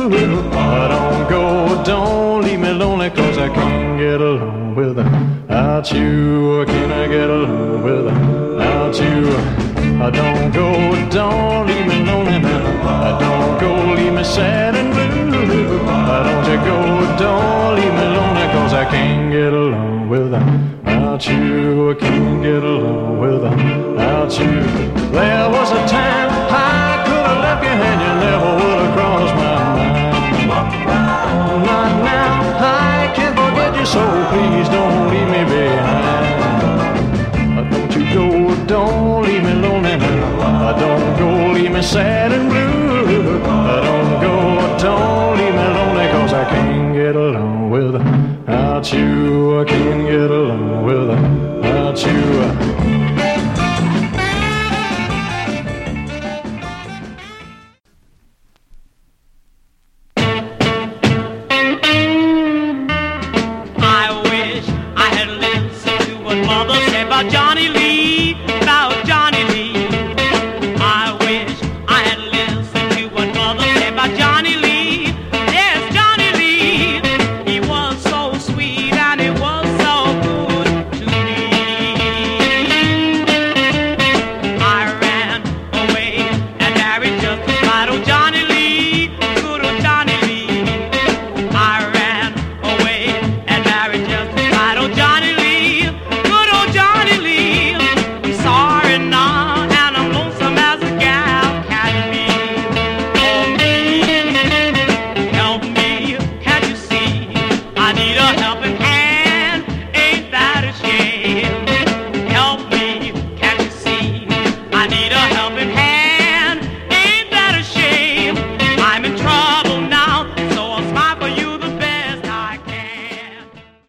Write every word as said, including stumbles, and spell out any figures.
Don't go, don't leave me lonely, cause I can't get along without you. Can I get along without you? Don't go, don't leave me lonely now. Don't go, leave me sad and blue. Don't you go, don't leave me lonely, cause I can't get along without you. I can't get along without you. There was a time I could have left you and you never would have crossed my mind. Not now, I can't forget you, so please don't leave me behind. Don't you go, don't leave me lonely now. Don't go, leave me sad and blue. Don't go, don't leave me lonely, cause I can't get along without you. I can't get along without you.